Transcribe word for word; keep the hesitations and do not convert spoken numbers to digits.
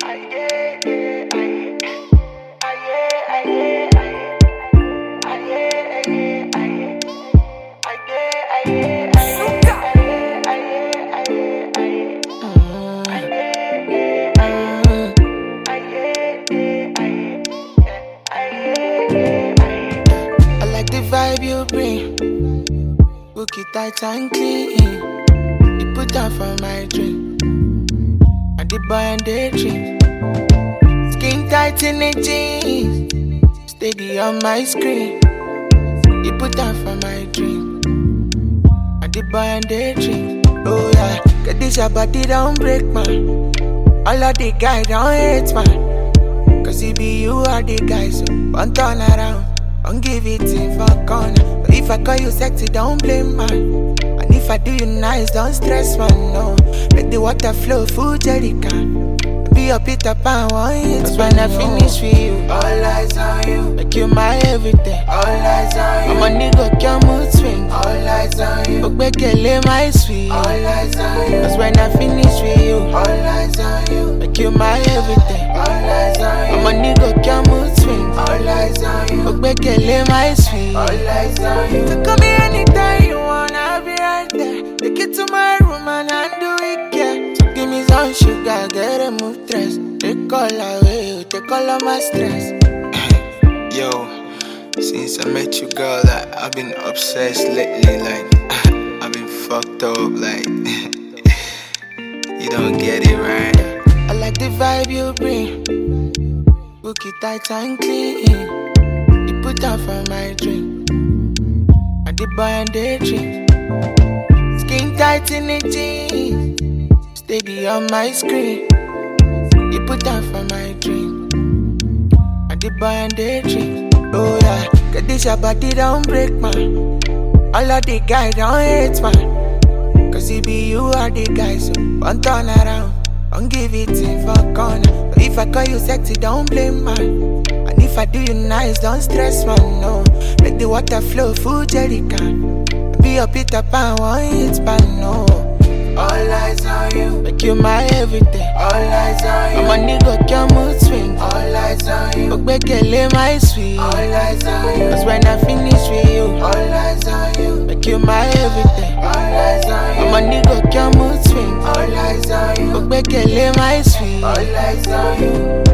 Vibe you bring, book it tight and clean. You put down for my drink, and the boy and the drink. Skin tight in the jeans, steady on my screen. You put down for my drink, and the boy and the drink. Oh yeah, cause this your body don't break, man. All of the guys don't hate, man. Cause it be you are the guys, so one turn around. Don't give it in for corner. But if I call you sexy, don't blame, man. And if I do you nice, don't stress, man, no. Let the water flow, full jerry can. Be your Peter Pan, one hit. Cause when I finish with you, all eyes on you. Make you my everything, all eyes on you. I'm a nigga, can mood swing, all eyes on you. Okbekele, my sweet, all eyes on you. Cause when I finish with you, all eyes on you. Make you my everything, all eyes on you. I'm a nigga, can mood swing, all eyes on you. Okbekele, my sweet, all eyes on you. So call me anytime you wanna, I'll be right there. Take it to my room and undo it, yeah. So give me some sugar, get a move stress. Take all away, take all of my stress. Yo, since I met you, girl, like, I've been obsessed lately. Like, I've been fucked up. Like, you don't get it right. I like the vibe you bring, book it tight and clean. You put down for my drink, and the boy and the drink. Skin tight in the jeans, steady on my screen. You put down for my drink, and the boy and the drink. Oh yeah, cause this your body don't break, man. All of the guys don't hate, man. Cause it be you are the guys, so one turn around. Don't give it in for corner. But if I call you sexy, don't blame, man. And if I do you nice, don't stress, man, no. Let the water flow, full jerry can. Be your Peter Pan, one hit, man, no. All eyes on you, make you my everything. All eyes on you, I'm a nigga, can mood swing. All eyes on you, Okbekele, my sweet. All eyes on you, cause when I finish with you, all eyes on you, make you my everything. All eyes on you, I'm a nigga, can mood swing. All eyes on you, Okbekele, my sweet. All eyes on you.